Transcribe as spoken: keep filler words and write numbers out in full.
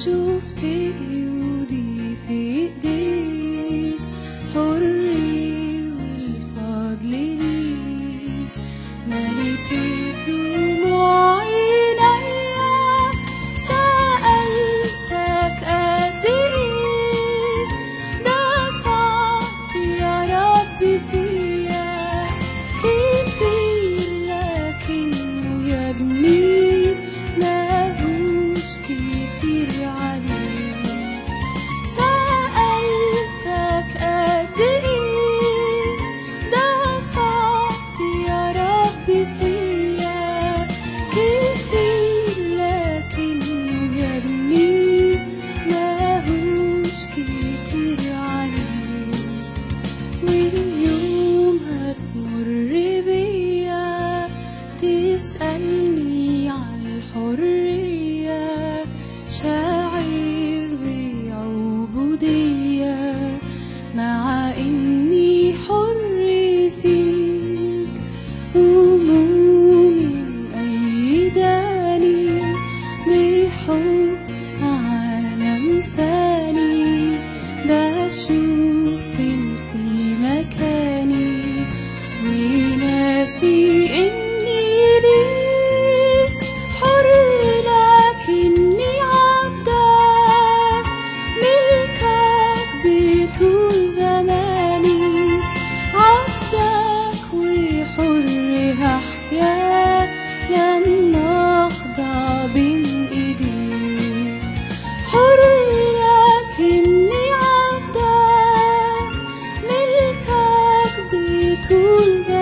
شفت ايدي في ايديك حري والفضل ليك مليت بدموع عينيا سألتك قد ايه دفعت يا رب فيا كتير لكنه يا ابني ماهوش كتير عليك سألتك قد ايه دفعت يا رب فيا كتير لكنه يا ابني ماهوش كتير عليك واليوم هتمر بيا تسألني عالحرية شاعر بعبودية مع إني حر فيك همومي مأيداني بحب عالم فاني بشوف إن في مكاني وناسي إني ليك حر لكني عبدك ملكك بطول زماني عبدك وحر هحيا لما أخضع بين إيديك حر لكني عبدك ملكك بطول زماني